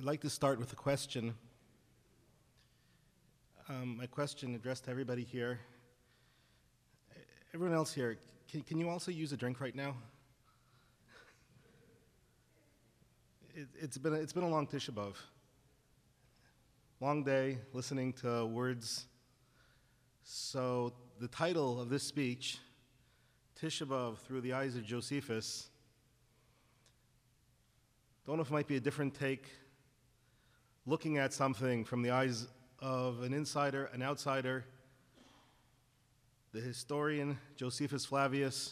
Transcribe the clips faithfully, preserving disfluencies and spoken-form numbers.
like to start with a question. Um, my question addressed to everybody here. Everyone else here, can, can you also use a drink right now? It, it's been a, it's been a long Tisha B'Av. Long day listening to words. So the title of this speech, Tisha B'Av through the eyes of Josephus, don't know if it might be a different take, looking at something from the eyes of an insider, an outsider, the historian Josephus Flavius.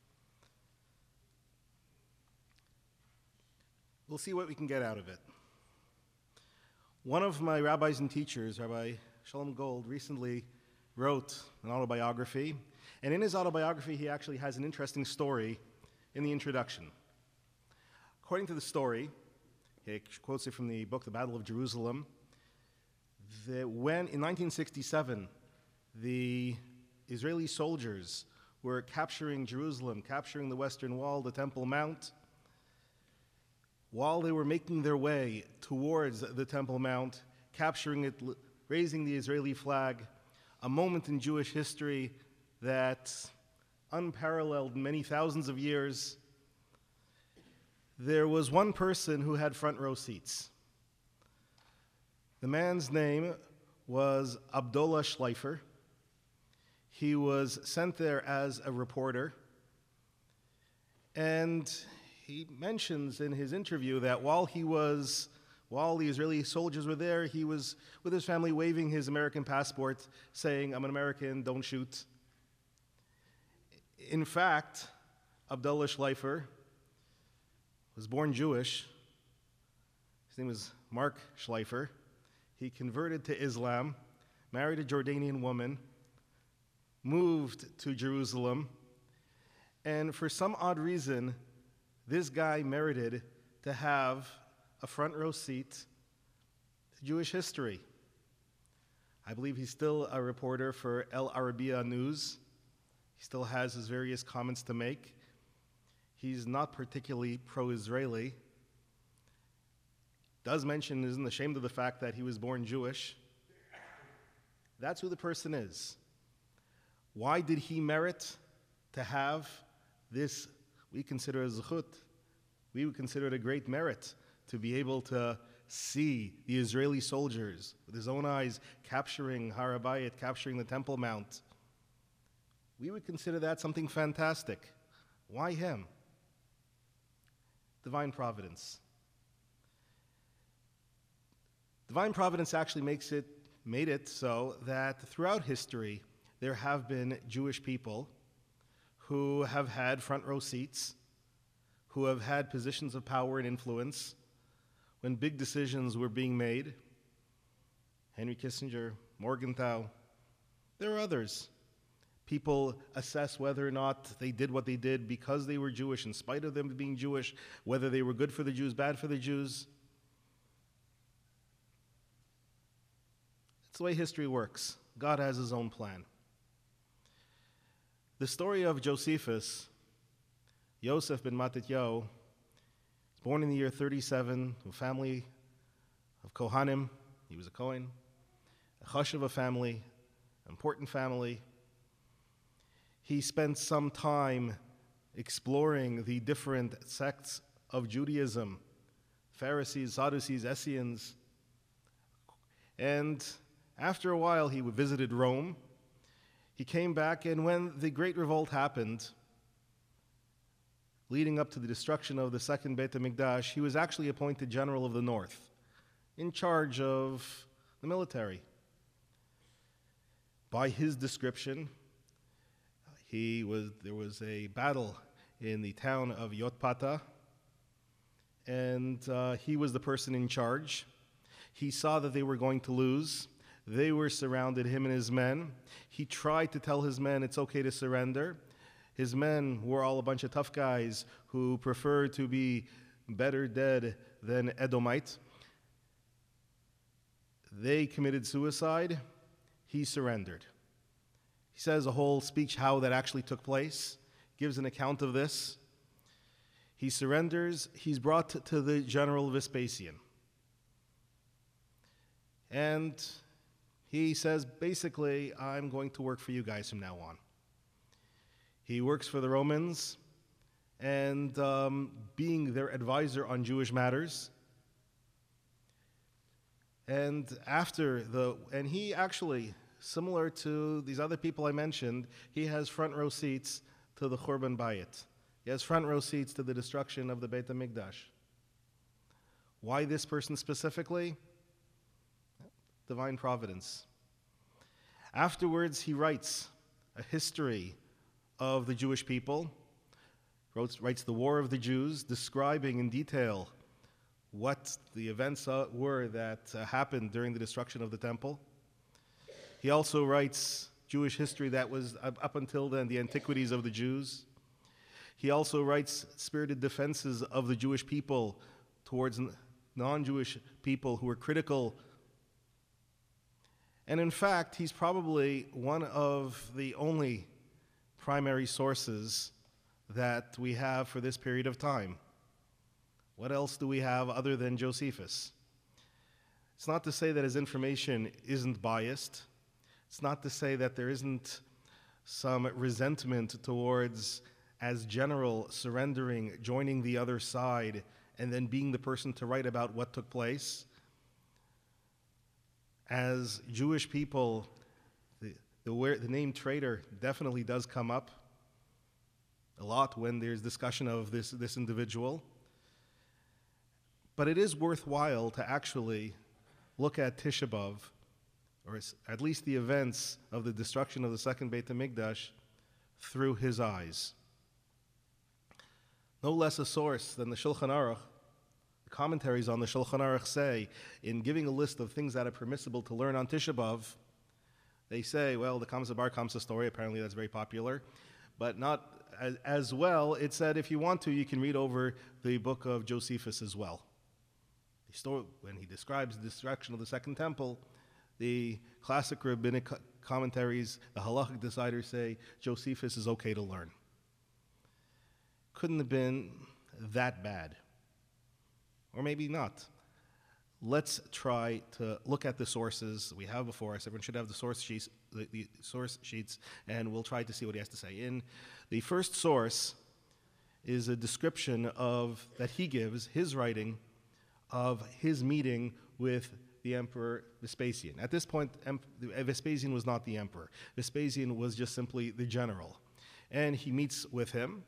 We'll see what we can get out of it. One of my rabbis and teachers, Rabbi Shalom Gold, recently wrote an autobiography, and in his autobiography he actually has an interesting story in the introduction. According to the story, he quotes it from the book The Battle of Jerusalem, that when in nineteen sixty-seven the Israeli soldiers were capturing Jerusalem, capturing the Western Wall, the Temple Mount, while they were making their way towards the Temple Mount, capturing it, raising the Israeli flag, a moment in Jewish history that's unparalleled in many thousands of years, there was one person who had front row seats. The man's name was Abdullah Schleifer. He was sent there as a reporter, and he mentions in his interview that while he was, while the Israeli soldiers were there, he was with his family waving his American passport, saying, "I'm an American, don't shoot." In fact, Abdullah Schleifer was born Jewish. His name was Mark Schleifer. He converted to Islam, married a Jordanian woman, moved to Jerusalem, and for some odd reason, this guy merited to have a front row seat to Jewish history. I believe he's still a reporter for El Arabiya News. He still has his various comments to make. He's not particularly pro-Israeli. Does mention, isn't ashamed of the fact that he was born Jewish. That's who the person is. Why did he merit to have this, we consider a zechut, we would consider it a great merit to be able to see the Israeli soldiers with his own eyes capturing Har HaBayit, capturing the Temple Mount? We would consider that something fantastic. Why him? Divine providence. Divine providence actually makes it, made it so that throughout history there have been Jewish people who have had front row seats, who have had positions of power and influence when big decisions were being made. Henry Kissinger, Morgenthau, there are others. People assess whether or not they did what they did because they were Jewish, in spite of them being Jewish, whether they were good for the Jews, bad for the Jews. It's the way history works. God has his own plan. The story of Josephus, Yosef ben Matityahu, born in the year thirty-seven, to a family of Kohanim. He was a Kohen, a Chashuva family, an important family. He spent some time exploring the different sects of Judaism, Pharisees, Sadducees, Essenes. And after a while, he visited Rome. He came back, and when the Great Revolt happened, leading up to the destruction of the second Beit HaMikdash, he was actually appointed general of the north, in charge of the military. By his description, he was, there was a battle in the town of Yotpata, and uh, he was the person in charge. He saw that they were going to lose. They were surrounded, him and his men. He tried to tell his men it's okay to surrender. His men were all a bunch of tough guys who preferred to be better dead than Edomite. They committed suicide. He surrendered. He says a whole speech how that actually took place, gives an account of this. He surrenders. He's brought to the general Vespasian. And he says, basically, I'm going to work for you guys from now on. He works for the Romans, and um, being their advisor on Jewish matters. And after the, and he actually, similar to these other people I mentioned, he has front row seats to the Churban Bayit. He has front row seats to the destruction of the Beit HaMikdash. Why this person specifically? Divine providence. Afterwards, he writes a history of the Jewish people, writes, writes the War of the Jews, describing in detail what the events uh, were that uh, happened during the destruction of the temple. He also writes Jewish history that was up, up until then, the antiquities of the Jews. He also writes spirited defenses of the Jewish people towards non-Jewish people who were critical. And in fact, he's probably one of the only primary sources that we have for this period of time. What else do we have other than Josephus? It's not to say that his information isn't biased. It's not to say that there isn't some resentment towards, as general, surrendering, joining the other side, and then being the person to write about what took place. As Jewish people, the, the, the name traitor definitely does come up a lot when there's discussion of this, this individual. But it is worthwhile to actually look at Tisha B'Av, or at least the events of the destruction of the second Beit HaMikdash, through his eyes. No less a source than the Shulchan Aruch. The commentaries on the Shulchan Aruch say, in giving a list of things that are permissible to learn on Tisha B'Av, they say, well, the Kamsa Bar Kamsa story, apparently that's very popular, but not as, as well. It said, if you want to, you can read over the book of Josephus as well. The story, when he describes the destruction of the Second Temple, the classic rabbinic commentaries, the halachic deciders say, Josephus is okay to learn. Couldn't have been that bad. Or maybe not. Let's try to look at the sources we have before us. Everyone should have the source sheets, the, the source sheets, and we'll try to see what he has to say. In the first source is a description of that he gives, his writing, of his meeting with the Emperor Vespasian. At this point, em- Vespasian was not the emperor. Vespasian was just simply the general. And he meets with him,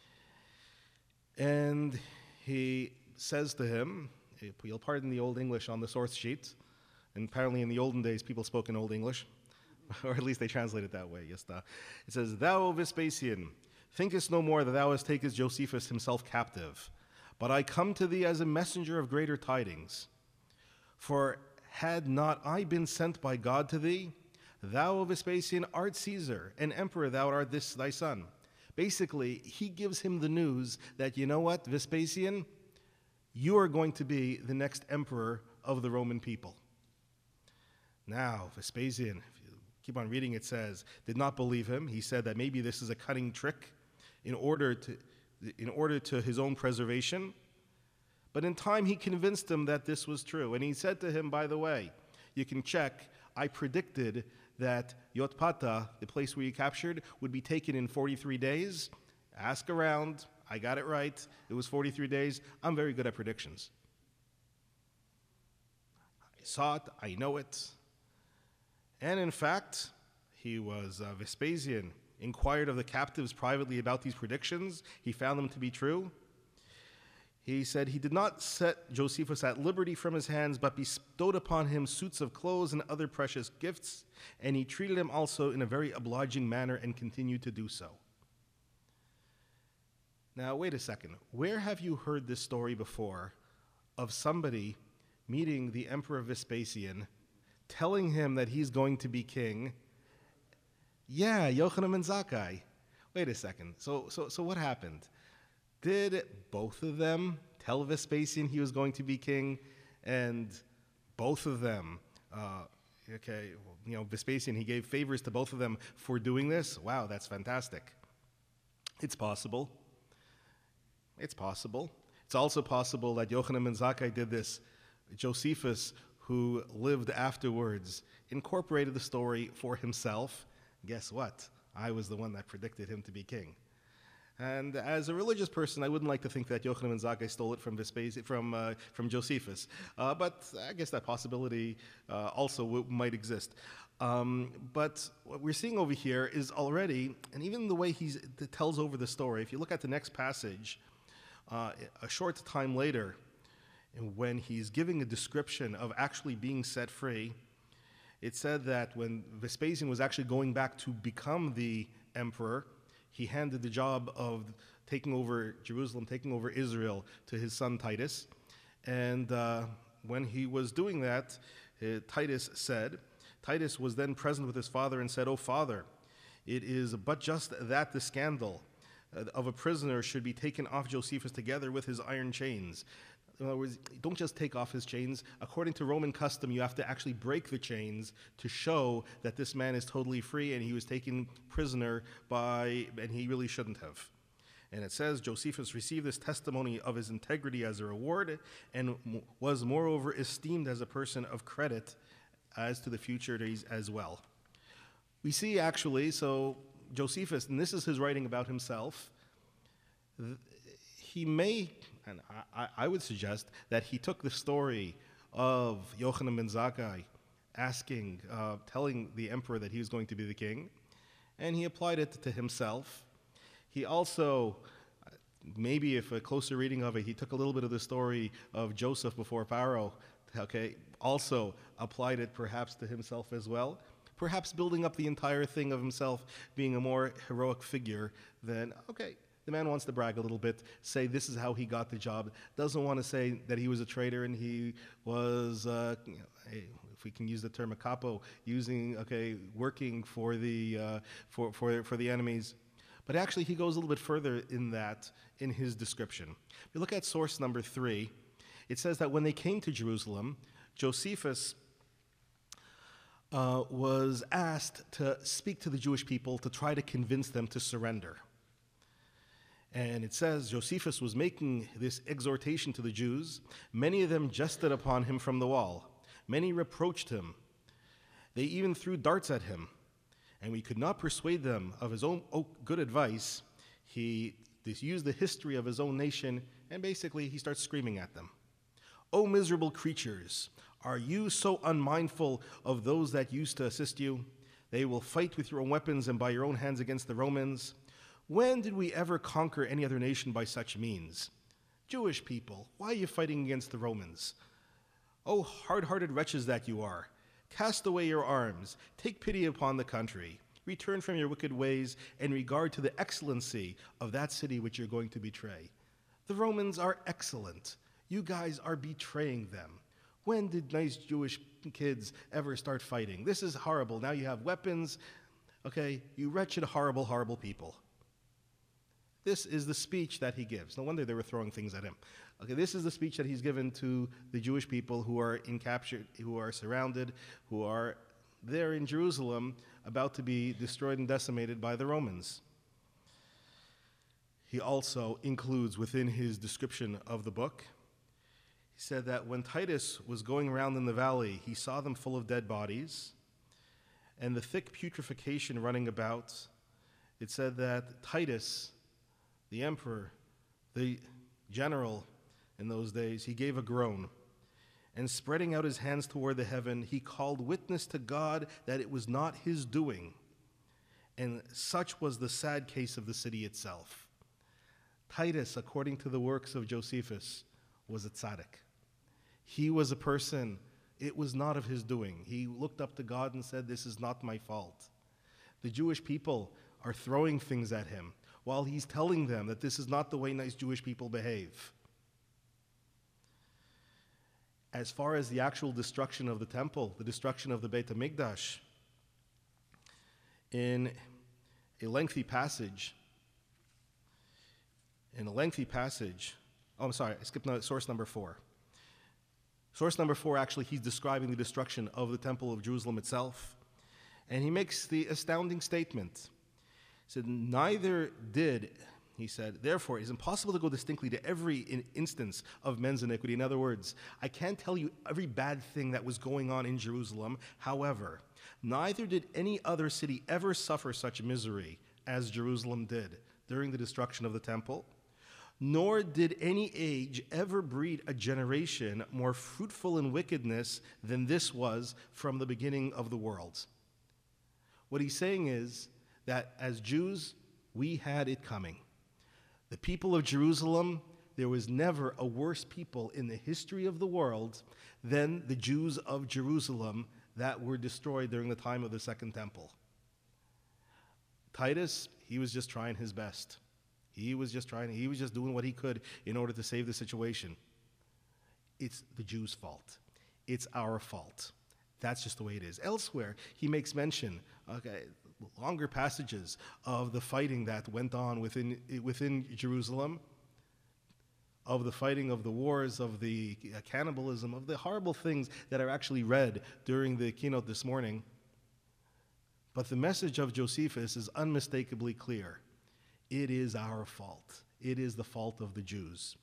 and he says to him, you'll pardon the Old English on the source sheet, and apparently in the olden days people spoke in Old English, or at least they translate it that way. Yes, it says, "Thou, Vespasian, thinkest no more that thou hast taken Josephus himself captive, but I come to thee as a messenger of greater tidings. For had not I been sent by God to thee, thou, Vespasian, art Caesar, and emperor thou art this thy son." Basically, he gives him the news that, you know what, Vespasian, you are going to be the next emperor of the Roman people. Now, Vespasian, if you keep on reading, it says, did not believe him. He said that maybe this is a cunning trick in order to, in order to his own preservation. But in time, he convinced him that this was true. And he said to him, by the way, you can check, I predicted that Yotpata, the place where you captured, would be taken in forty-three days. Ask around. I got it right. It was forty-three days. I'm very good at predictions. I saw it. I know it. And in fact, he was, uh, Vespasian inquired of the captives privately about these predictions. He found them to be true. He said he did not set Josephus at liberty from his hands, but bestowed upon him suits of clothes and other precious gifts, and he treated him also in a very obliging manner and continued to do so. Now, wait a second. Where have you heard this story before of somebody meeting the Emperor Vespasian, telling him that he's going to be king? Yeah, Yochanan and Zakkai. Wait a second. So, so, so what happened? Did both of them tell Vespasian he was going to be king? And both of them, uh, okay, well, you know, Vespasian, he gave favors to both of them for doing this? Wow, that's fantastic. It's possible. It's possible. It's also possible that Yochanan and Zakkai did this. Josephus, who lived afterwards, incorporated the story for himself. Guess what? I was the one that predicted him to be king. And as a religious person, I wouldn't like to think that Yochanan ben Zakkai stole it from Vespasian, from uh, from Josephus. Uh, but I guess that possibility uh, also w- might exist. Um, but what we're seeing over here is already, and even the way he tells over the story, if you look at the next passage, uh, a short time later, when he's giving a description of actually being set free, it said that when Vespasian was actually going back to become the emperor, he handed the job of taking over Jerusalem, taking over Israel to his son Titus. And uh, when he was doing that, uh, Titus said, Titus was then present with his father and said, "O father, it is but just that the scandal uh, of a prisoner should be taken off Josephus together with his iron chains." In other words, don't just take off his chains. According to Roman custom, you have to actually break the chains to show that this man is totally free and he was taken prisoner by, and he really shouldn't have. And it says, Josephus received this testimony of his integrity as a reward and was moreover esteemed as a person of credit as to the future days as well. We see actually, so Josephus, and this is his writing about himself, he may, and I, I would suggest that he took the story of Yochanan ben Zakkai asking, uh, telling the emperor that he was going to be the king, and he applied it to himself. He also, maybe if a closer reading of it, he took a little bit of the story of Joseph before Pharaoh, okay, also applied it perhaps to himself as well, perhaps building up the entire thing of himself being a more heroic figure than, okay, the man wants to brag a little bit, say this is how he got the job, doesn't want to say that he was a traitor and he was, uh, you know, hey, if we can use the term a capo, using, okay, working for the, uh, for, for, for the enemies. But actually he goes a little bit further in that, in his description. If you look at source number three, it says that when they came to Jerusalem, Josephus uh, was asked to speak to the Jewish people to try to convince them to surrender. And it says Josephus was making this exhortation to the Jews. Many of them jested upon him from the wall. Many reproached him. They even threw darts at him. And we could not persuade them of his own good advice. He used the history of his own nation, and basically he starts screaming at them. "O miserable creatures, are you so unmindful of those that used to assist you? They will fight with your own weapons and by your own hands against the Romans. When did we ever conquer any other nation by such means? Jewish people, why are you fighting against the Romans? O hard-hearted wretches that you are, cast away your arms, take pity upon the country, return from your wicked ways, and regard to the excellency of that city which you're going to betray. The Romans are excellent. You guys are betraying them. When did nice Jewish kids ever start fighting? This is horrible. Now you have weapons. Okay, you wretched, horrible, horrible people." This is the speech that he gives. No wonder they were throwing things at him. Okay, this is the speech that he's given to the Jewish people who are in captured, who are surrounded, who are there in Jerusalem, about to be destroyed and decimated by the Romans. He also includes within his description of the book, he said that when Titus was going around in the valley, he saw them full of dead bodies and the thick putrefaction running about. It said that Titus, the emperor, the general in those days, he gave a groan, and spreading out his hands toward the heaven, he called witness to God that it was not his doing. And such was the sad case of the city itself. Titus, according to the works of Josephus, was a tzaddik. He was a person, it was not of his doing. He looked up to God and said, "This is not my fault." The Jewish people are throwing things at him while he's telling them that this is not the way nice Jewish people behave. As far as the actual destruction of the temple, the destruction of the Beit HaMikdash, in a lengthy passage, in a lengthy passage, oh, I'm sorry, I skipped source number four. Source number four, actually, he's describing the destruction of the Temple of Jerusalem itself, and he makes the astounding statement. He said, neither did He said, therefore, it is impossible to go distinctly to every in- instance of men's iniquity. In other words, I can't tell you every bad thing that was going on in Jerusalem. However, neither did any other city ever suffer such misery as Jerusalem did during the destruction of the temple, nor did any age ever breed a generation more fruitful in wickedness than this was from the beginning of the world. What he's saying is that as Jews, we had it coming. The people of Jerusalem, there was never a worse people in the history of the world than the Jews of Jerusalem that were destroyed during the time of the Second Temple. Titus, he was just trying his best. He was just trying, he was just doing what he could in order to save the situation. It's the Jews' fault. It's our fault. That's just the way it is. Elsewhere, he makes mention, okay, longer passages of the fighting that went on within within Jerusalem, of the fighting, of the wars, of the cannibalism, of the horrible things that are actually read during the keynote this morning. But the message of Josephus is unmistakably clear. It is our fault. It is the fault of the Jews.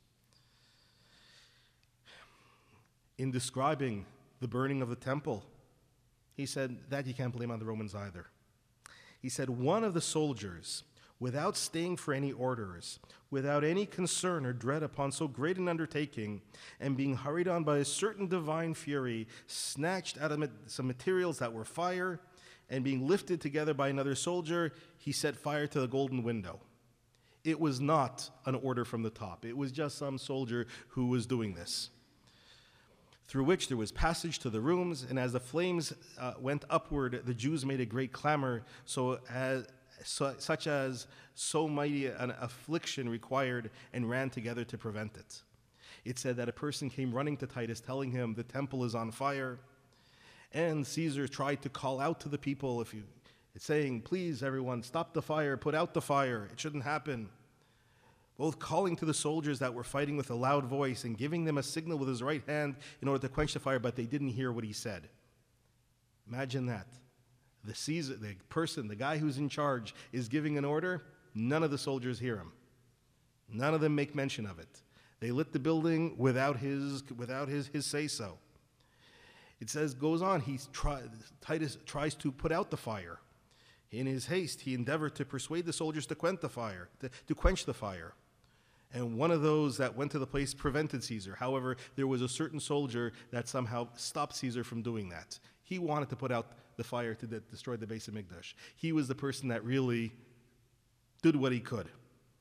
In describing the burning of the temple, he said that you can't blame on the Romans either. He said, one of the soldiers, without staying for any orders, without any concern or dread upon so great an undertaking, and being hurried on by a certain divine fury, snatched out of some materials that were fire, and being lifted together by another soldier, he set fire to the golden window. It was not an order from the top. It was just some soldier who was doing this, through which there was passage to the rooms, and as the flames uh, went upward, the Jews made a great clamor, so as, so, such as so mighty an affliction required, and ran together to prevent it. It said that a person came running to Titus, telling him the temple is on fire, and Caesar tried to call out to the people, if you, saying, please everyone, stop the fire, put out the fire, it shouldn't happen. Both calling to the soldiers that were fighting with a loud voice and giving them a signal with his right hand in order to quench the fire, but they didn't hear what he said. Imagine that. The Caesar, the person, the guy who's in charge is giving an order, none of the soldiers hear him. None of them make mention of it. They lit the building without his, without his, his say-so. It says, goes on, he try, Titus tries to put out the fire. In his haste, he endeavored to persuade the soldiers to quench the fire, to, to quench the fire. And one of those that went to the place prevented Caesar. However, there was a certain soldier that somehow stopped Caesar from doing that. He wanted to put out the fire to de- destroy the Beis HaMikdash. He was the person that really did what he could.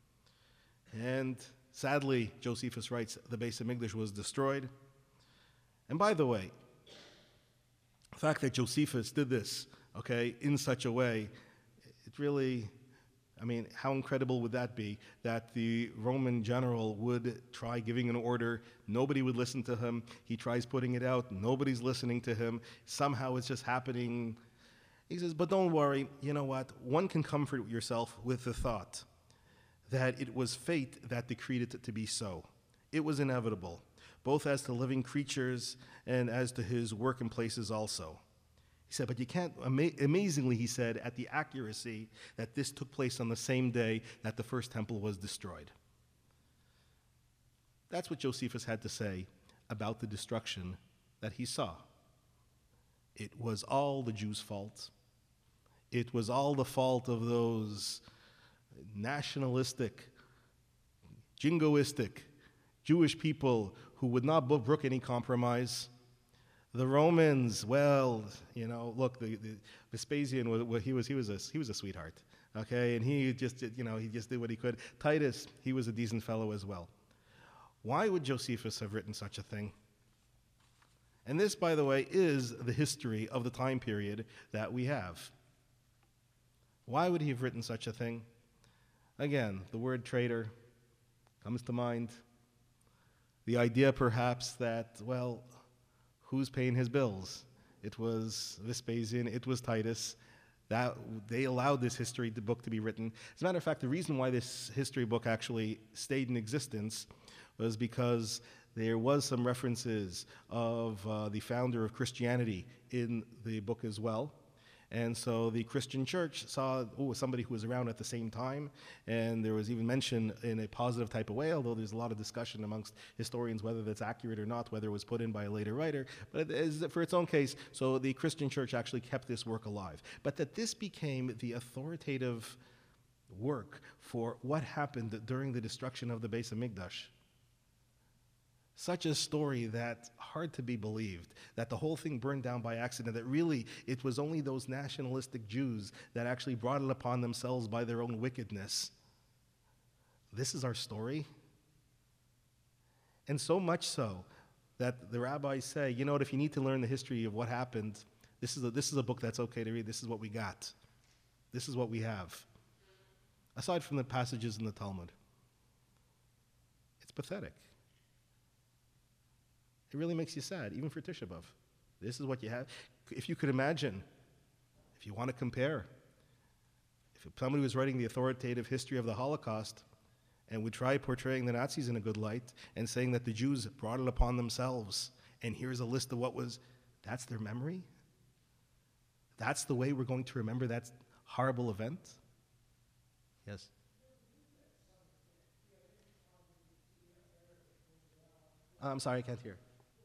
And sadly, Josephus writes, the Beis HaMikdash was destroyed. And by the way, the fact that Josephus did this, okay, in such a way, it really, I mean, how incredible would that be, that the Roman general would try giving an order, nobody would listen to him, he tries putting it out, nobody's listening to him, somehow it's just happening. He says, but don't worry, you know what, one can comfort yourself with the thought that it was fate that decreed it to be so. It was inevitable, both as to living creatures and as to his working places also. He said, but you can't, ama- amazingly, he said, at the accuracy that this took place on the same day that the first temple was destroyed. That's what Josephus had to say about the destruction that he saw. It was all the Jews' fault. It was all the fault of those nationalistic, jingoistic Jewish people who would not brook any compromise. The Romans, well, you know, look, the, the Vespasian, was, he was he was a he was a sweetheart, okay, and he just did, you know, he just did what he could. Titus, he was a decent fellow as well. Why would Josephus have written such a thing? And this, by the way, is the history of the time period that we have. Why would he have written such a thing? Again, the word traitor comes to mind. The idea, perhaps, that, well, who's paying his bills? It was Vespasian, it was Titus. That they allowed this history book to be written. As a matter of fact, the reason why this history book actually stayed in existence was because there was some references of uh, the founder of Christianity in the book as well. And so the Christian church saw, oh, somebody who was around at the same time, and there was even mention in a positive type of way, although there's a lot of discussion amongst historians whether that's accurate or not, whether it was put in by a later writer, but it is for its own case. So the Christian church actually kept this work alive. But that this became the authoritative work for what happened during the destruction of the Beis Hamikdash. Such a story that's hard to be believed, that the whole thing burned down by accident, that really it was only those nationalistic Jews that actually brought it upon themselves by their own wickedness. This is our story. And so much so that the rabbis say, you know what, if you need to learn the history of what happened, this is a, this is a book that's okay to read. This is what we got. This is what we have. Aside from the passages in the Talmud. It's pathetic. It really makes you sad, even for Tisha B'Av. This is what you have. If you could imagine, if you want to compare, if somebody was writing the authoritative history of the Holocaust and would try portraying the Nazis in a good light and saying that the Jews brought it upon themselves, and here's a list of what was, that's their memory? That's the way we're going to remember that horrible event? Yes? I'm sorry, I can't hear.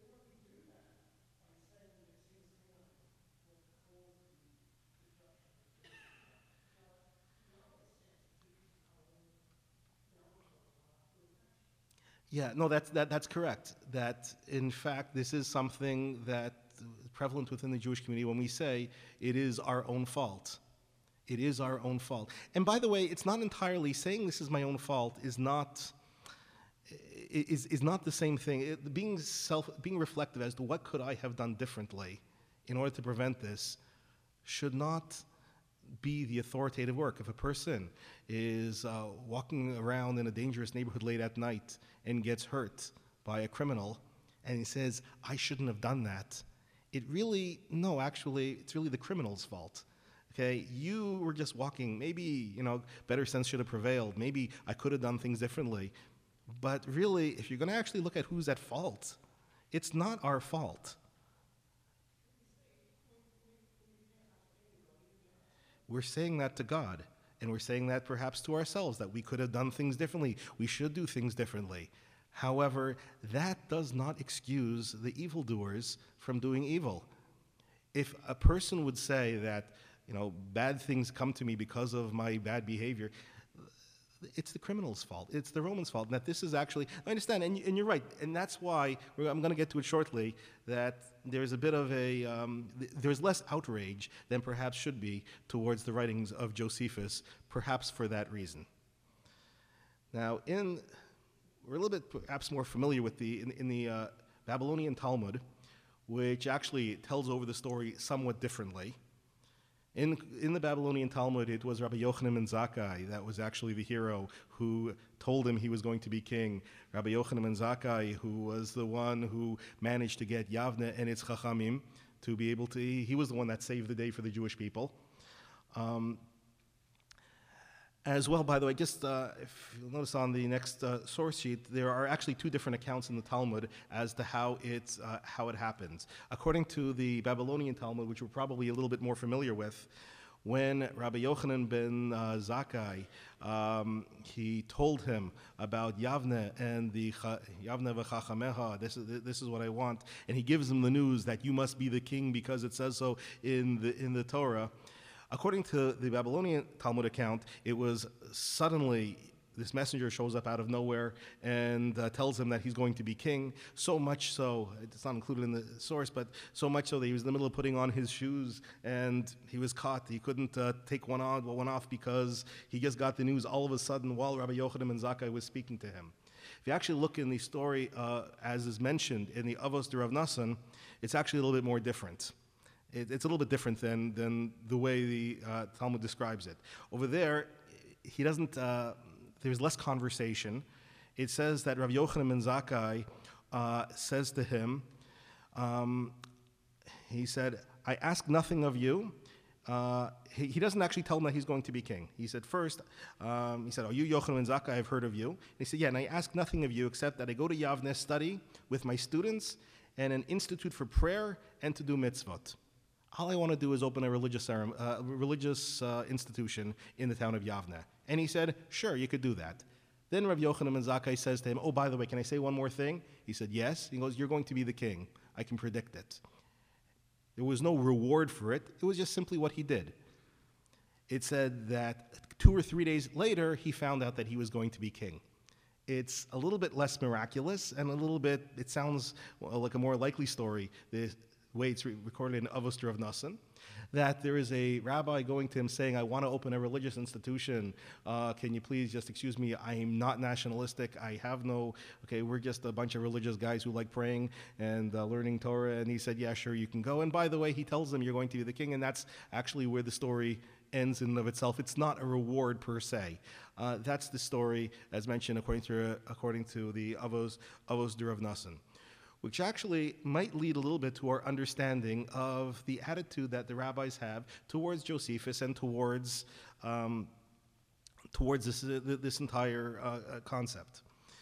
Yeah, no, that's, that, that's correct. That, in fact, this is something that is prevalent within the Jewish community when we say it is our own fault. It is our own fault. And by the way, it's not entirely, saying this is my own fault is not, is, is not the same thing. It, being, self, being reflective as to what could I have done differently in order to prevent this should not be the authoritative work. If a person is uh, walking around in a dangerous neighborhood late at night and gets hurt by a criminal and he says, I shouldn't have done that, it really, no, actually, it's really the criminal's fault. Okay, you were just walking, maybe, you know, better sense should have prevailed, maybe I could have done things differently. But really, if you're going to actually look at who's at fault, it's not our fault. We're saying that to God, and we're saying that perhaps to ourselves, that we could have done things differently. We should do things differently. However, that does not excuse the evildoers from doing evil. If a person would say that, you know, bad things come to me because of my bad behavior, it's the criminal's fault. It's the Romans' fault. And that this is actually, I understand, and, and you're right, and that's why, I'm going to get to it shortly, that there's a bit of a, um, th- there's less outrage than perhaps should be towards the writings of Josephus, perhaps for that reason. Now, in, we're a little bit perhaps more familiar with the, in, in the uh, Babylonian Talmud, which actually tells over the story somewhat differently. In, in the Babylonian Talmud, it was Rabbi Yochanan ben Zakkai that was actually the hero who told him he was going to be king. Rabbi Yochanan ben Zakkai, who was the one who managed to get Yavne and its Chachamim to be able to, he was the one that saved the day for the Jewish people. Um, As well, by the way, just uh, if you'll notice on the next uh, source sheet, there are actually two different accounts in the Talmud as to how, it's, uh, how it happens. According to the Babylonian Talmud, which we're probably a little bit more familiar with, when Rabbi Yochanan ben uh, Zakkai, um, he told him about Yavne and the Cha- Yavne v'chachameha, this is, this is what I want, and he gives him the news that you must be the king because it says so in the, in the Torah. According to the Babylonian Talmud account, it was suddenly this messenger shows up out of nowhere and uh, tells him that he's going to be king, so much so, it's not included in the source, but so much so that he was in the middle of putting on his shoes and he was caught. He couldn't uh, take one on, one off because he just got the news all of a sudden while Rabbi Yochanan ben Zakkai was speaking to him. If you actually look in the story uh, as is mentioned in the Avos de Rav Nassan, it's actually a little bit more different. It's a little bit different than, than the way the uh, Talmud describes it. Over there, he doesn't, uh, there's less conversation. It says that Rav Yochanan ben Zakkai uh, says to him, um, he said, I ask nothing of you. Uh, he, he doesn't actually tell him that he's going to be king. He said, first, um, he said, oh, you Yochanan ben Zakkai, I've heard of you. And he said, yeah, and I ask nothing of you except that I go to Yavne, study with my students, and an institute for prayer and to do mitzvot. All I want to do is open a religious, cerem- uh, religious uh, institution in the town of Yavne. And he said, sure, you could do that. Then Rav Yochanan ben Zakkai says to him, oh, by the way, can I say one more thing? He said, yes. He goes, you're going to be the king. I can predict it. There was no reward for it. It was just simply what he did. It said that two or three days later, he found out that he was going to be king. It's a little bit less miraculous and a little bit, it sounds well, like a more likely story, the way it's re- recorded in Avos D'Rav Nosson, that there is a rabbi going to him saying, I want to open a religious institution. Uh, can you please just excuse me? I am not nationalistic. I have no, okay, we're just a bunch of religious guys who like praying and uh, learning Torah. And he said, yeah, sure, you can go. And by the way, he tells them you're going to be the king. And that's actually where the story ends in and of itself. It's not a reward per se. Uh, that's the story, as mentioned, according to uh, according to the Avos, Avos D'Rav Nosson, which actually might lead a little bit to our understanding of the attitude that the rabbis have towards Josephus and towards um, towards this uh, this entire uh, uh, concept.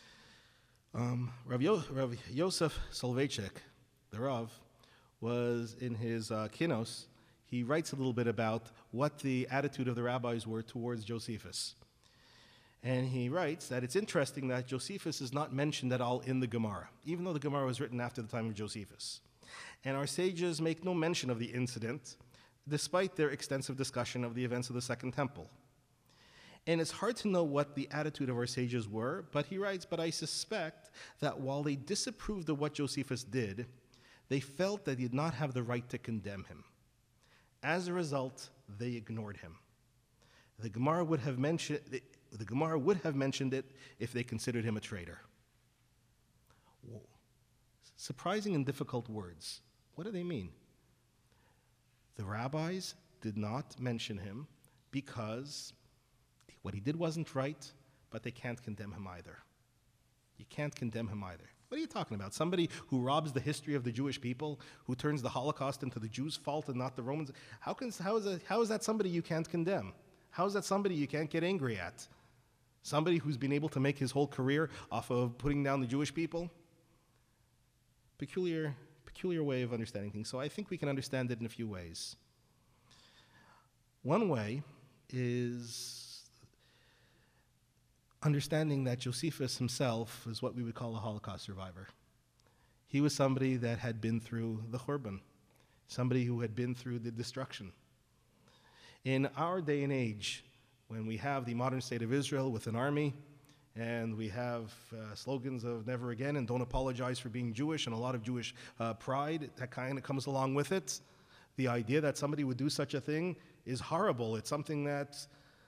Um, Rav, Yo- Rav Yosef Soloveitchik, the Rav, was in his uh, Kinos. He writes a little bit about what the attitude of the rabbis were towards Josephus. And he writes that it's interesting that Josephus is not mentioned at all in the Gemara, even though the Gemara was written after the time of Josephus. And our sages make no mention of the incident, despite their extensive discussion of the events of the Second Temple. And it's hard to know what the attitude of our sages were, but he writes, but I suspect that while they disapproved of what Josephus did, they felt that they did not have the right to condemn him. As a result, they ignored him. The Gemara would have mentioned the Gemara would have mentioned it if they considered him a traitor. Whoa. Surprising and difficult words. What do they mean? The rabbis did not mention him because what he did wasn't right, but they can't condemn him either. You can't condemn him either. What are you talking about? Somebody who robs the history of the Jewish people, who turns the Holocaust into the Jews' fault and not the Romans? How, can, how, is, that, how is that somebody you can't condemn? How is that somebody you can't get angry at? Somebody who's been able to make his whole career off of putting down the Jewish people? Peculiar, peculiar way of understanding things. So I think we can understand it in a few ways. One way is understanding that Josephus himself is what we would call a Holocaust survivor. He was somebody that had been through the Churban, somebody who had been through the destruction. In our day and age, when we have the modern state of Israel with an army, and we have uh, slogans of never again and don't apologize for being Jewish, and a lot of Jewish uh, pride that kind of comes along with it, the idea that somebody would do such a thing is horrible. It's something that,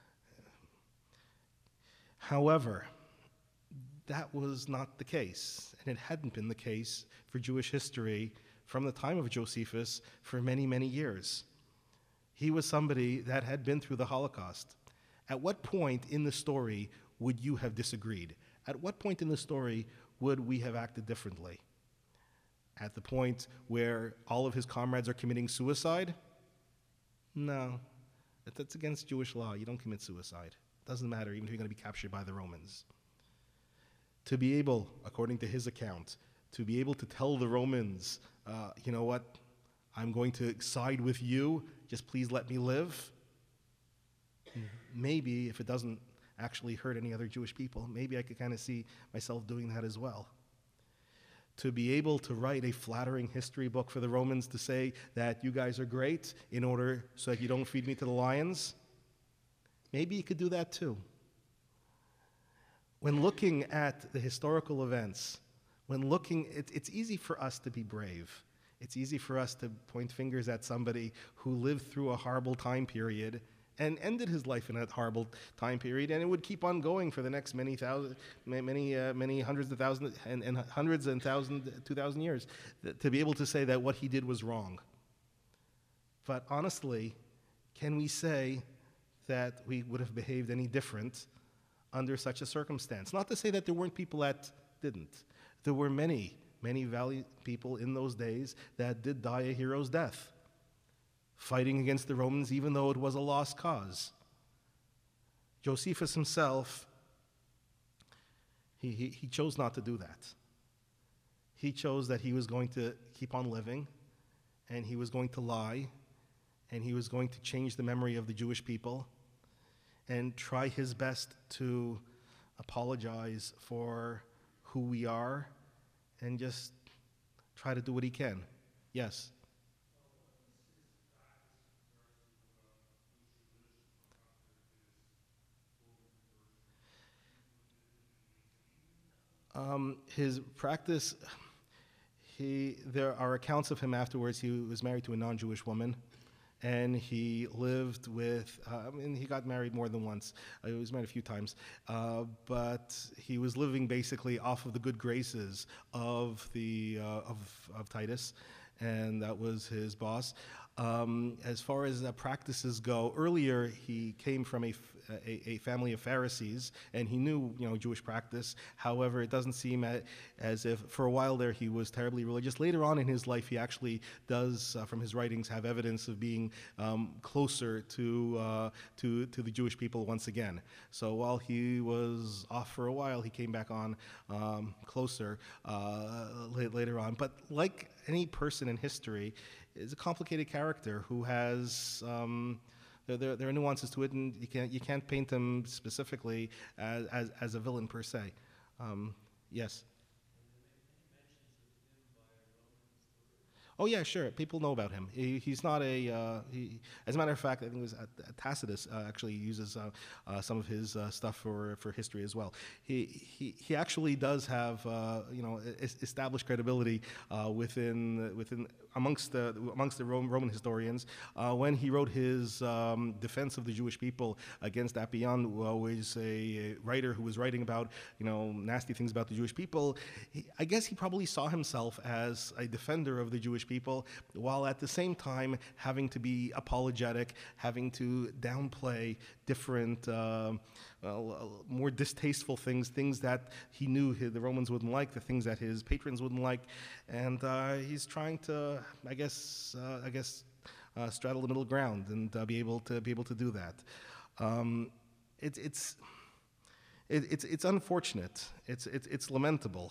however, that was not the case, and it hadn't been the case for Jewish history from the time of Josephus for many, many years. He was somebody that had been through the Holocaust. At what point in the story would you have disagreed? At what point in the story would we have acted differently? At the point where all of his comrades are committing suicide? No, that's against Jewish law. You don't commit suicide. It doesn't matter, even if you're going to be captured by the Romans. To be able, according to his account, to be able to tell the Romans, uh, you know what, I'm going to side with you, just please let me live. Maybe if it doesn't actually hurt any other Jewish people, maybe I could kind of see myself doing that as well. To be able to write a flattering history book for the Romans to say that you guys are great in order so that you don't feed me to the lions, maybe you could do that too. When looking at the historical events, when looking, it, it's easy for us to be brave. It's easy for us to point fingers at somebody who lived through a horrible time period and ended his life in a horrible time period, and it would keep on going for the next many thousand, many, uh, many hundreds of thousands, and, and hundreds and thousands, two thousand years, to be able to say that what he did was wrong. But honestly, can we say that we would have behaved any different under such a circumstance? Not to say that there weren't people that didn't. There were many, many valiant people in those days that did die a hero's death, fighting against the Romans, even though it was a lost cause. Josephus himself, he, he, he chose not to do that. He chose that he was going to keep on living, and he was going to lie, and he was going to change the memory of the Jewish people and try his best to apologize for who we are and just try to do what he can. Yes? Um, his practice, he, there are accounts of him afterwards. He was married to a non-Jewish woman, and he lived with, uh, I mean, he got married more than once. Uh, he was married a few times. Uh, but he was living basically off of the good graces of, the, uh, of, of Titus, and that was his boss. Um, as far as uh, practices go, earlier he came from a, f- a, a family of Pharisees, and he knew, you know, Jewish practice. However, it doesn't seem a, as if for a while there he was terribly religious. Later on in his life, he actually does, uh, from his writings, have evidence of being um, closer to, uh, to to the Jewish people once again. So while he was off for a while, he came back on um, closer uh, later on. But like any person in history, is a complicated character who has um, there, there, there are nuances to it, and you can't you can't paint him specifically as as, as a villain per se. Um, yes. Oh yeah, sure. People know about him. He, he's not a. Uh, he, as a matter of fact, I think it was uh, Tacitus uh, actually uses uh, uh, some of his uh, stuff for, for history as well. He he, he actually does have uh, you know es- established credibility uh, within within amongst the amongst the Roman historians. Uh, when he wrote his um, defense of the Jewish people against Appian, who was a writer who was writing about you know nasty things about the Jewish people, he, I guess he probably saw himself as a defender of the Jewish people, while at the same time having to be apologetic, having to downplay different, uh, well, more distasteful things, things that he knew he, the Romans wouldn't like, the things that his patrons wouldn't like, and uh, he's trying to, I guess, uh, I guess, uh, straddle the middle ground and uh, be able to be able to do that. Um, it, it's it, it's it's unfortunate. It's it's it's lamentable.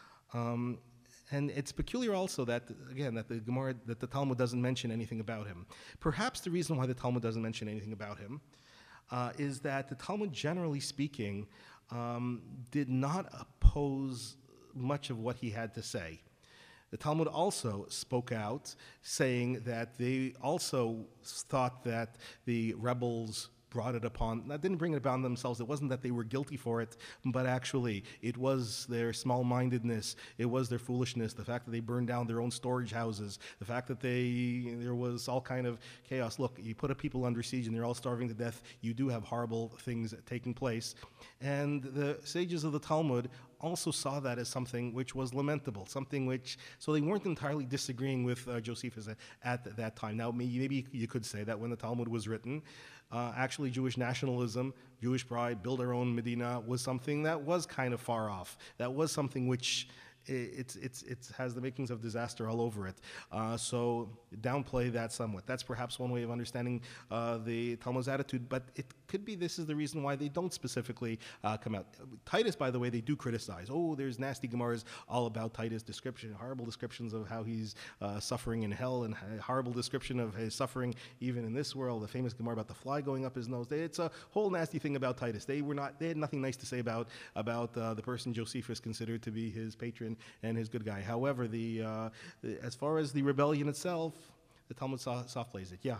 Um, And it's peculiar also that, again, that the Gemara, that the Talmud doesn't mention anything about him. Perhaps the reason why the Talmud doesn't mention anything about him uh, is that the Talmud, generally speaking, um, did not oppose much of what he had to say. The Talmud also spoke out, saying that they also thought that the rebels brought it upon, that didn't bring it upon themselves. It wasn't that they were guilty for it, but actually it was their small-mindedness, it was their foolishness, the fact that they burned down their own storage houses, the fact that they there was all kind of chaos. Look, you put a people under siege and they're all starving to death, you do have horrible things taking place. And the sages of the Talmud also saw that as something which was lamentable, something which, so they weren't entirely disagreeing with uh, Josephus at, at that time. Now, maybe you could say that when the Talmud was written, uh, actually Jewish nationalism, Jewish pride, build our own Medina was something that was kind of far off. That was something which it's it's it has the makings of disaster all over it. Uh, so downplay that somewhat. That's perhaps one way of understanding uh, the Talmud's attitude, but it could be this is the reason why they don't specifically uh, come out. Titus, by the way, they do criticize. Oh, there's nasty Gemaras all about Titus, description, horrible descriptions of how he's uh, suffering in hell, and a horrible description of his suffering even in this world. The famous Gemara about the fly going up his nose. They, it's a whole nasty thing about Titus. They were not. They had nothing nice to say about about uh, the person Josephus considered to be his patron and his good guy. However, the, uh, the as far as the rebellion itself, the Talmud soft, soft plays it. Yeah.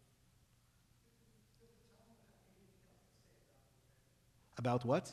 About what?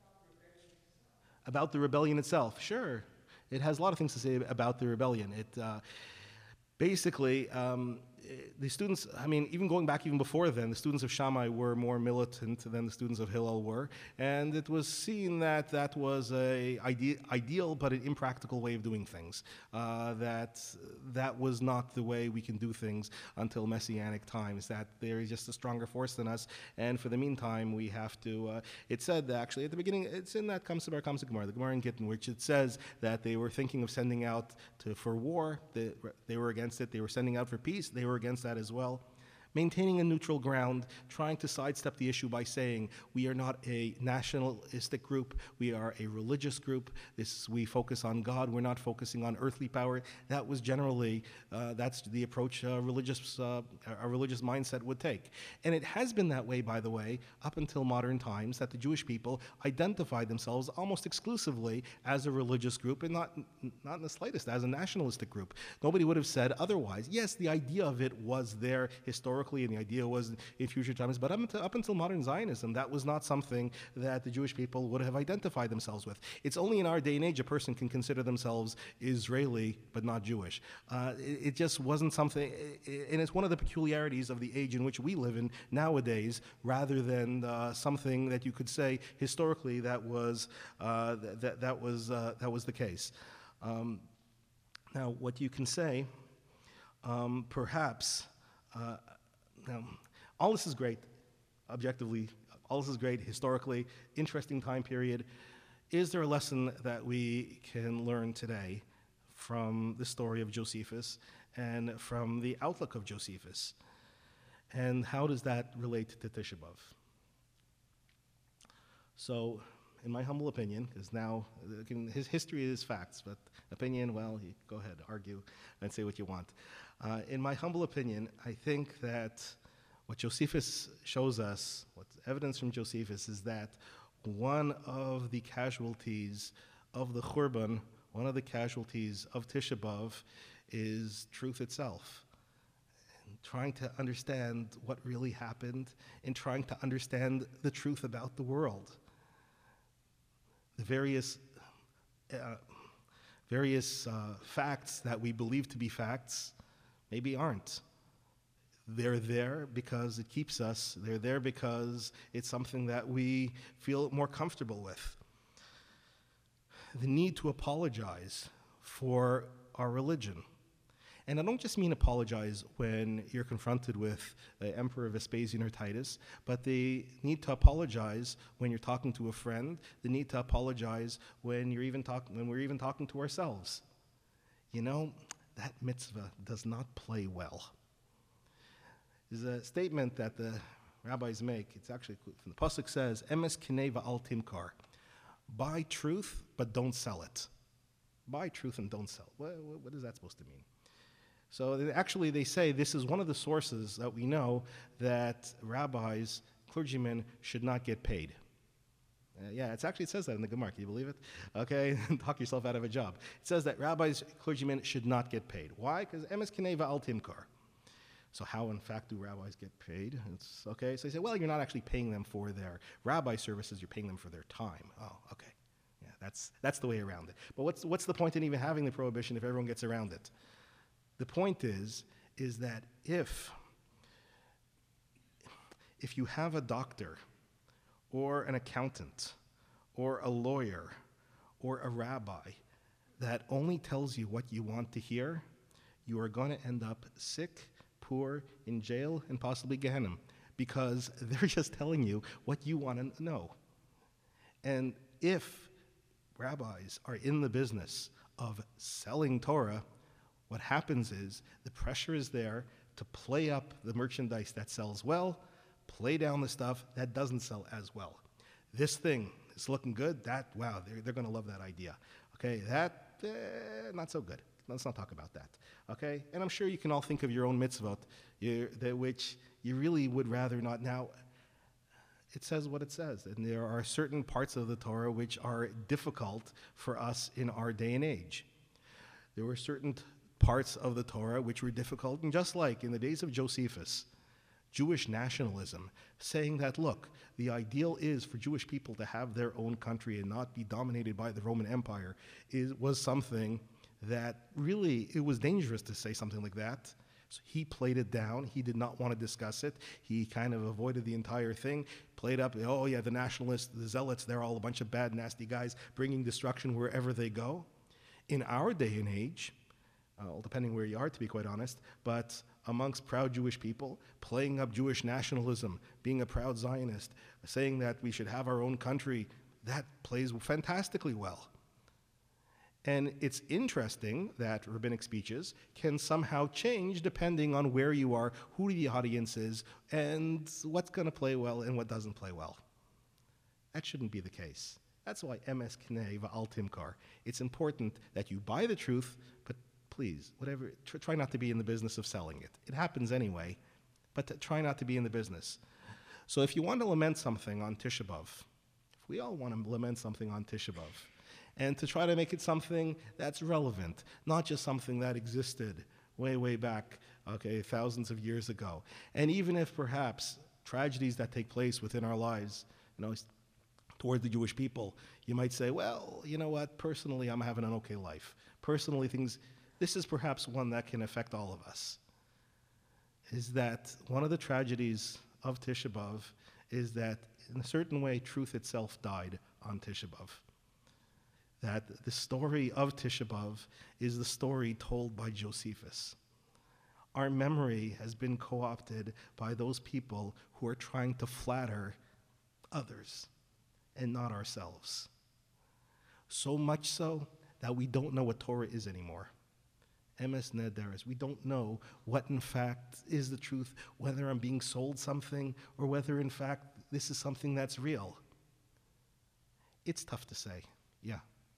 About the rebellion itself. Sure, it has a lot of things to say about the rebellion. It uh, basically. Um, The students, I mean, even going back even before then, the students of Shammai were more militant than the students of Hillel were, and it was seen that that was a ide- ideal but an impractical way of doing things. Uh, that that was not the way we can do things until Messianic times. That there is just a stronger force than us, and for the meantime, we have to. Uh, it said actually at the beginning, it's in that Kamsa Bar Kamsa Gemara, the Gemara in Gittin, which it says that they were thinking of sending out to, for war. They, they were against it. They were sending out for peace. They were against that as well. Maintaining a neutral ground, trying to sidestep the issue by saying we are not a nationalistic group, we are a religious group. This we focus on God. We're not focusing on earthly power. That was generally uh, that's the approach a religious uh, a religious mindset would take, and it has been that way, by the way, up until modern times. That the Jewish people identify themselves almost exclusively as a religious group, and not not in the slightest as a nationalistic group. Nobody would have said otherwise. Yes, the idea of it was there historically. And the idea was in future times, but up until, up until modern Zionism, that was not something that the Jewish people would have identified themselves with. It's only in our day and age a person can consider themselves Israeli, but not Jewish. Uh, it, it just wasn't something, and it's one of the peculiarities of the age in which we live in nowadays, rather than uh, something that you could say historically that was uh, that that was uh, that was the case. Um, now, what you can say, um, perhaps. Uh, Now, all this is great, objectively, all this is great, historically, interesting time period. Is there a lesson that we can learn today from the story of Josephus and from the outlook of Josephus? And how does that relate to Tisha B'Av? So, in my humble opinion, because now his history is facts, but opinion, well, you go ahead, argue and say what you want. Uh, in my humble opinion, I think that what Josephus shows us, what's evidence from Josephus, is that one of the casualties of the Churban, one of the casualties of Tisha B'Av, is truth itself. And trying to understand what really happened, and trying to understand the truth about the world. The various uh, various uh, facts that we believe to be facts maybe aren't. They're there because it keeps us. They're there because it's something that we feel more comfortable with. The need to apologize for our religion. And I don't just mean apologize when you're confronted with the Emperor Vespasian or Titus, but the need to apologize when you're talking to a friend, the need to apologize when you're even talking when we're even talking to ourselves. You know, that mitzvah does not play well. There's a statement that the rabbis make. It's actually from the pasuk says, "Emes kinei va'al timkar," buy truth but don't sell it. Buy truth and don't sell. What, what is that supposed to mean? So they, actually they say this is one of the sources that we know that rabbis, clergymen, should not get paid. Uh, yeah, it's actually, it says that in the Gemara. Can you believe it? Okay, talk yourself out of a job. It says that rabbis, clergymen should not get paid. Why? Because emes kinei va'al timkar. So how, in fact, do rabbis get paid? It's okay. So they say, well, you're not actually paying them for their rabbi services. You're paying them for their time. Oh, okay. Yeah, that's that's the way around it. But what's what's the point in even having the prohibition if everyone gets around it? The point is, is that if, if you have a doctor or an accountant or a lawyer or a rabbi that only tells you what you want to hear, you are going to end up sick, poor, in jail, and possibly Gehenna, because they're just telling you what you want to know. And if rabbis are in the business of selling Torah, what happens is the pressure is there to play up the merchandise that sells well, play down the stuff that doesn't sell as well. This thing is looking good. That, wow, they're, they're going to love that idea. Okay, that, eh, not so good. Let's not talk about that. Okay, and I'm sure you can all think of your own mitzvot, you, that which you really would rather not. Now, it says what it says, and there are certain parts of the Torah which are difficult for us in our day and age. There were certain t- parts of the Torah which were difficult, and just like in the days of Josephus, Jewish nationalism, saying that, look, the ideal is for Jewish people to have their own country and not be dominated by the Roman Empire, is, was something that really, it was dangerous to say something like that. So he played it down. He did not want to discuss it. He kind of avoided the entire thing, played up, oh yeah, the nationalists, the zealots, they're all a bunch of bad, nasty guys bringing destruction wherever they go. In our day and age, uh, depending where you are, to be quite honest, but amongst proud Jewish people, playing up Jewish nationalism, being a proud Zionist, saying that we should have our own country, that plays fantastically well. And it's interesting that rabbinic speeches can somehow change depending on where you are, who the audience is, and what's going to play well and what doesn't play well. That shouldn't be the case. That's why M S Knei va'al timkar. It's important that you buy the truth, but please, whatever, tr- try not to be in the business of selling it. It happens anyway, but to try not to be in the business. So if you want to lament something on Tisha B'Av, if we all want to lament something on Tisha B'Av, and to try to make it something that's relevant, not just something that existed way, way back, okay, thousands of years ago. And even if perhaps tragedies that take place within our lives, you know, toward the Jewish people, you might say, well, you know what, personally, I'm having an okay life. Personally, things, this is perhaps one that can affect all of us, is that one of the tragedies of Tisha B'Av is that, in a certain way, truth itself died on Tisha B'Av. That the story of Tisha B'Av is the story told by Josephus. Our memory has been co-opted by those people who are trying to flatter others and not ourselves. So much so that we don't know what Torah is anymore. Emes Nederes. We don't know what in fact is the truth, whether I'm being sold something or whether in fact this is something that's real. It's tough to say. Yeah.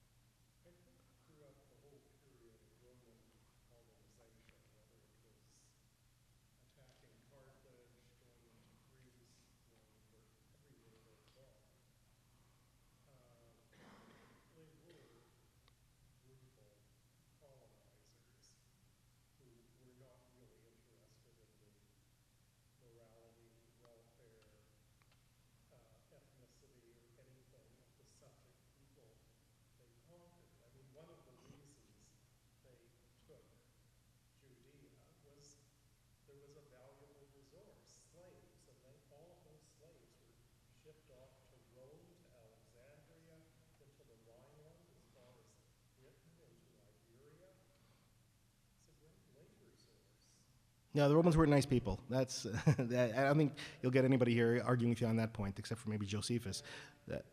Yeah, the Romans were nice people. That's that, I don't think you'll get anybody here arguing with you on that point, except for maybe Josephus. That,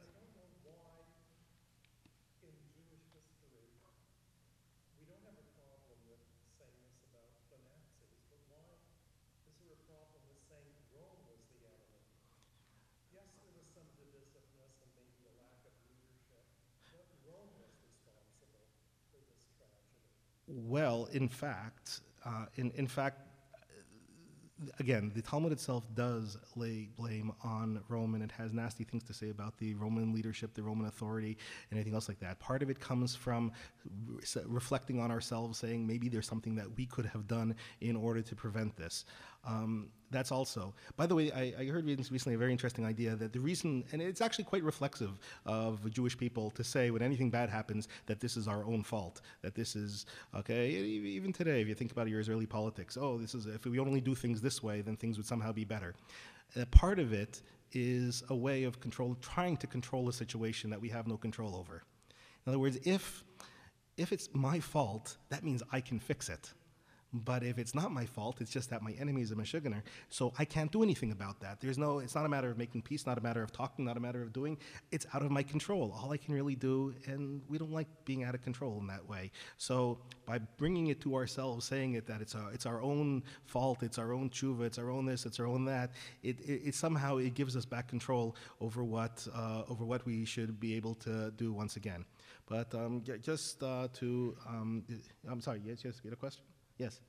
well, in fact, uh, in in fact, again, the Talmud itself does lay blame on Rome, and it has nasty things to say about the Roman leadership, the Roman authority, and anything else like that. Part of it comes from re- reflecting on ourselves, saying maybe there's something that we could have done in order to prevent this. Um, that's also, by the way, I, I heard recently a very interesting idea that the reason, and it's actually quite reflexive of Jewish people to say when anything bad happens that this is our own fault, that this is, okay, e- even today, if you think about your Israeli politics, oh, this is, if we only do things this way, then things would somehow be better. Uh, part of it is a way of control, trying to control a situation that we have no control over. In other words, if, if it's my fault, that means I can fix it. But if it's not my fault, it's just that my enemy is a Meshuggah, so I can't do anything about that. There's no, it's not a matter of making peace, not a matter of talking, not a matter of doing. It's out of my control. All I can really do, and we don't like being out of control in that way. So by bringing it to ourselves, saying it that it's our, it's our own fault, it's our own tshuva, it's our own this, it's our own that, it, it, it somehow it gives us back control over what uh, over what we should be able to do once again. But um, j- just uh, to, um, I'm sorry, yes, yes, you had a question? Yes.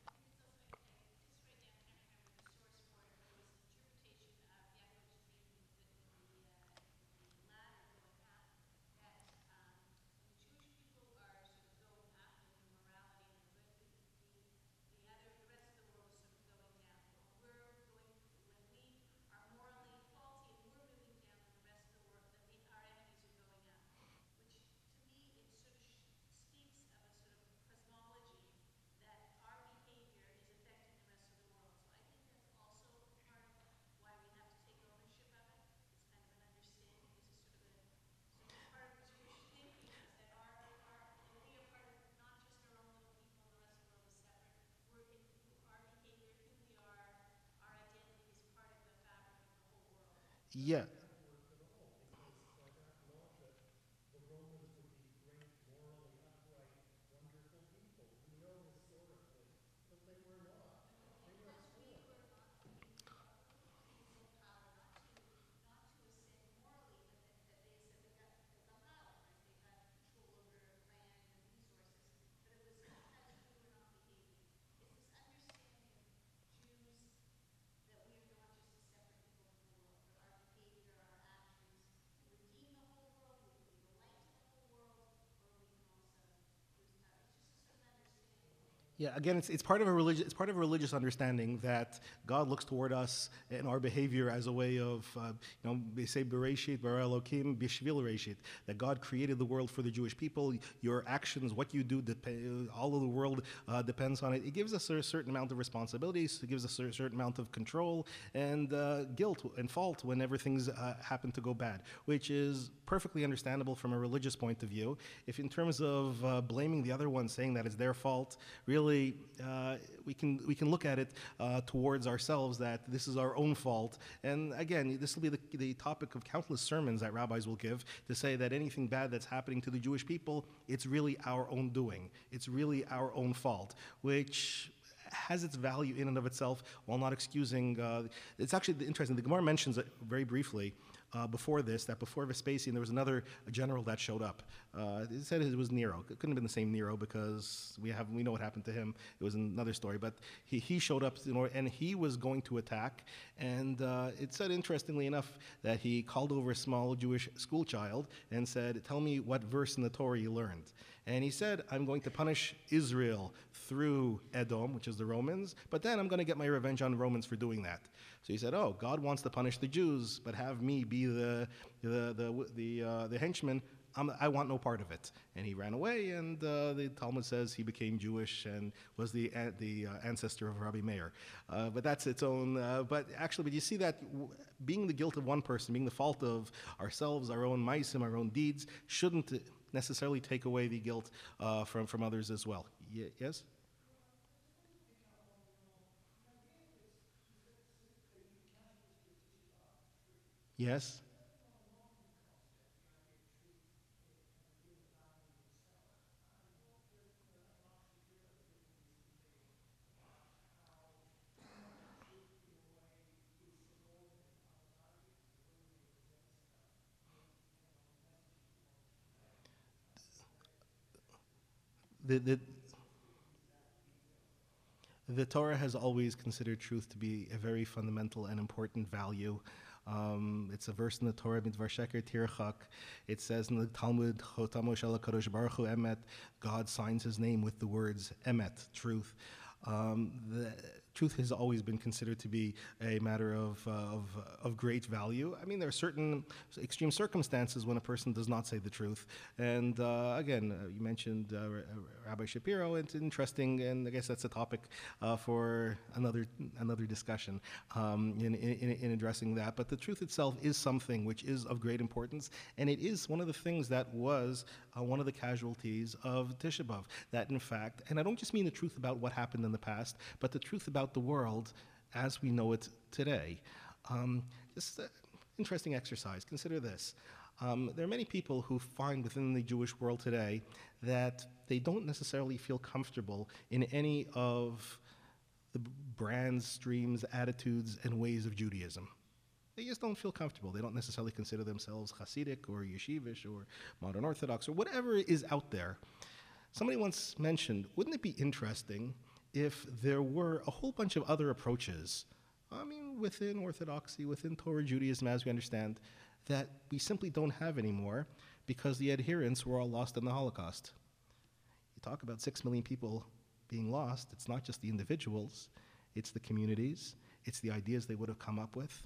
Yeah. Yeah, again, it's, it's part of a religious it's part of a religious understanding that God looks toward us and our behavior as a way of, uh, you know, they say Bereshit bara Elokim bishvil Reshit, that God created the world for the Jewish people. Your actions, what you do, dep- all of the world uh, depends on it. It gives us a certain amount of responsibilities. It gives us a certain amount of control and uh, guilt and fault whenever things uh, happen to go bad, which is perfectly understandable from a religious point of view. If in terms of uh, blaming the other one, saying that it's their fault, really. Uh, we can we can look at it uh, towards ourselves, that this is our own fault. And again, this will be the, the topic of countless sermons that rabbis will give, to say that anything bad that's happening to the Jewish people, it's really our own doing. It's really our own fault, which has its value in and of itself, while not excusing. Uh, it's actually interesting. The Gemara mentions it very briefly. Uh, before this, that before Vespasian, there was another general that showed up. Uh, it said it was Nero. It couldn't have been the same Nero, because we have we know what happened to him. It was another story. But he, he showed up, you know, and he was going to attack. And uh, it said, interestingly enough, that he called over a small Jewish school child and said, "Tell me what verse in the Torah you learned." And he said, "I'm going to punish Israel through Edom," which is the Romans, "but then I'm going to get my revenge on the Romans for doing that." So he said, "Oh, God wants to punish the Jews, but have me be the the the the, uh, the henchman. I'm, I want no part of it." And he ran away, and uh, the Talmud says he became Jewish and was the uh, the uh, ancestor of Rabbi Meir. Uh, but that's its own. Uh, but actually, but you see that w- being the guilt of one person, being the fault of ourselves, our own maisim, our own deeds, shouldn't necessarily take away the guilt uh, from from others as well. Y- yes. Yes. The, the, The Torah has always considered truth to be a very fundamental and important value. Um, it's a verse in the Torah, Midvar Sheker Tirchak. It says in the Talmud, Chotamo Shel HaKadosh Baruch Hu Emet, God signs his name with the words Emet, truth. Um, the truth has always been considered to be a matter of, uh, of, of great value. I mean, there are certain extreme circumstances when a person does not say the truth. And uh, again, uh, you mentioned uh, Rabbi Shapiro. It's interesting, and I guess that's a topic uh, for another another discussion um, in, in, in addressing that. But the truth itself is something which is of great importance, and it is one of the things that was uh, one of the casualties of Tisha B'Av. That, in fact, and I don't just mean the truth about what happened in the past, but the truth about the world as we know it today. Um, just an interesting exercise. Consider this. Um, there are many people who find within the Jewish world today that they don't necessarily feel comfortable in any of the brands, streams, attitudes, and ways of Judaism. They just don't feel comfortable. They don't necessarily consider themselves Hasidic or Yeshivish or modern Orthodox or whatever is out there. Somebody once mentioned, wouldn't it be interesting if there were a whole bunch of other approaches, I mean, within Orthodoxy, within Torah Judaism as we understand, that we simply don't have anymore because the adherents were all lost in the Holocaust. You talk about six million people being lost, it's not just the individuals, it's the communities, it's the ideas they would have come up with,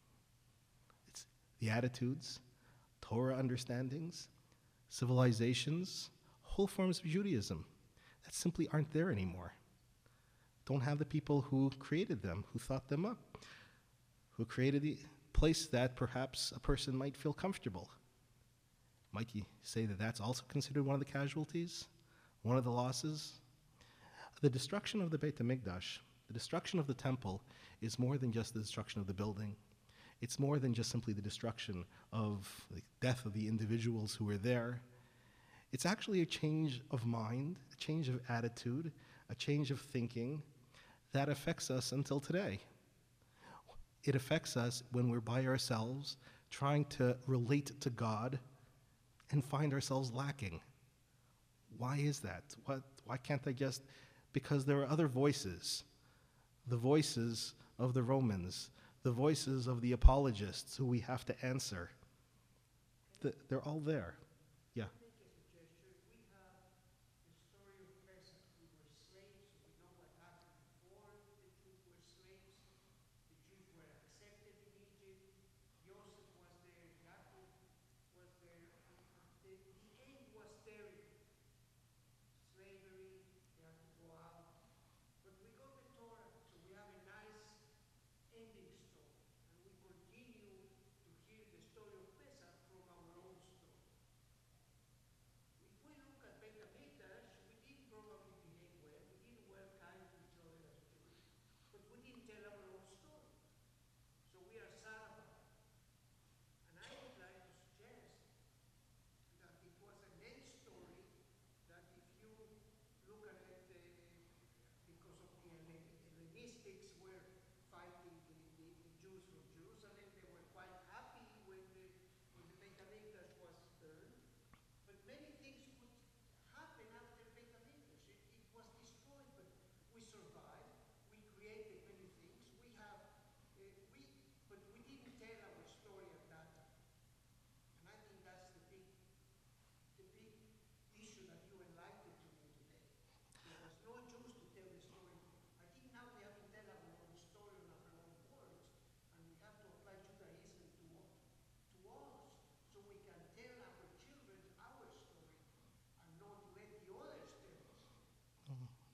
it's the attitudes, Torah understandings, civilizations, whole forms of Judaism that simply aren't there anymore. Don't have the people who created them, who thought them up, who created the place that perhaps a person might feel comfortable. Might you say that that's also considered one of the casualties, one of the losses? The destruction of the Beit HaMikdash, the destruction of the temple, is more than just the destruction of the building. It's more than just simply the destruction of the death of the individuals who were there. It's actually a change of mind, a change of attitude, a change of thinking that affects us until today. It affects us when we're by ourselves, trying to relate to God and find ourselves lacking. Why is that? What, why can't I just, because there are other voices, the voices of the Romans, the voices of the apologists who we have to answer. The, they're all there. Yeah. Make a suggestion. We have the story of peasants who were slaves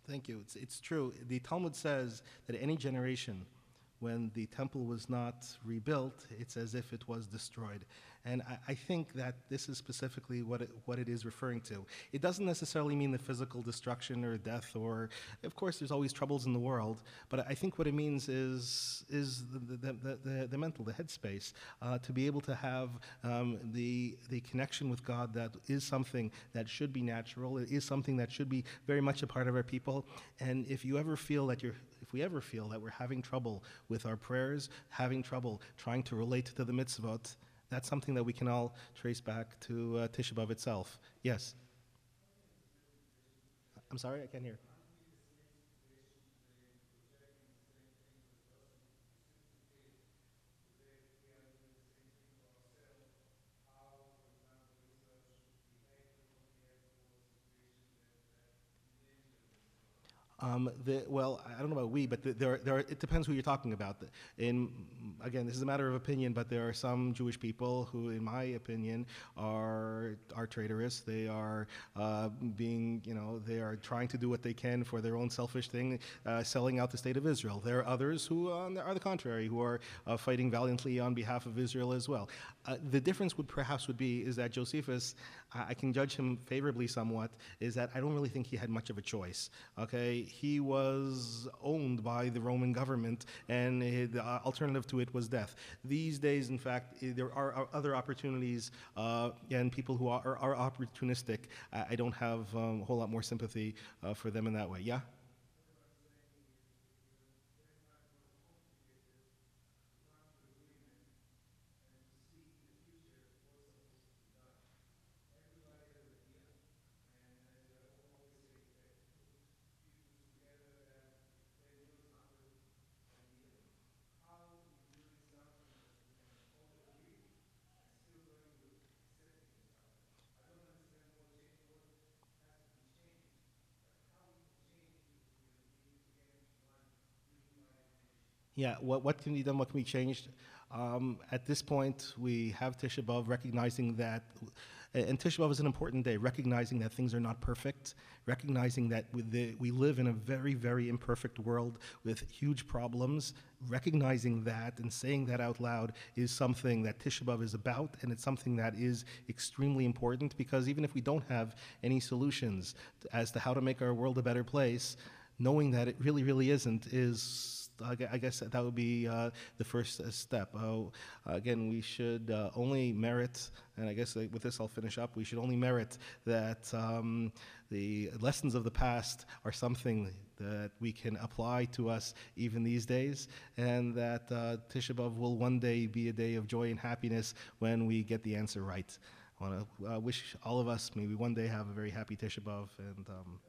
Thank you. It's, it's true. The Talmud says that any generation, when the temple was not rebuilt, it's as if it was destroyed. And I, I think that this is specifically what it, what it is referring to. It doesn't necessarily mean the physical destruction or death, or, of course, there's always troubles in the world, but I think what it means is, is the, the, the, the, the mental, the headspace, uh, to be able to have um, the, the connection with God that is something that should be natural, it is something that should be very much a part of our people. And if you ever feel that you're, if we ever feel that we're having trouble with our prayers, having trouble trying to relate to the mitzvot, that's something that we can all trace back to uh, Tisha B'Av itself. Yes? I'm sorry, I can't hear. Um, the, well, I don't know about we, but the, there, are, there are, it depends who you're talking about. In, again, this is a matter of opinion, but there are some Jewish people who, in my opinion, are are traitorous. They are uh, being, you know, they are trying to do what they can for their own selfish thing, uh, selling out the state of Israel. There are others who um, are the contrary, who are uh, fighting valiantly on behalf of Israel as well. Uh, the difference would perhaps would be is that Josephus, I, I can judge him favorably somewhat, is that I don't really think he had much of a choice. Okay. He was owned by the Roman government, and the alternative to it was death. These days, in fact, there are other opportunities, uh, and people who are, are opportunistic, I don't have um, a whole lot more sympathy uh, for them in that way. Yeah? Yeah, what, what can be done, what can be changed? Um, at this point, we have Tisha B'Av recognizing that, and Tisha B'Av is an important day, recognizing that things are not perfect, recognizing that with the, we live in a very, very imperfect world with huge problems, recognizing that and saying that out loud is something that Tisha B'Av is about, and it's something that is extremely important, because even if we don't have any solutions as to how to make our world a better place, knowing that it really, really isn't is, I guess that would be uh, the first uh, step. Uh, again, we should uh, only merit, and I guess uh, with this I'll finish up, we should only merit that um, the lessons of the past are something that we can apply to us even these days, and that uh, Tisha B'Av will one day be a day of joy and happiness when we get the answer right. I want to uh, wish all of us maybe one day have a very happy Tisha B'Av, and um,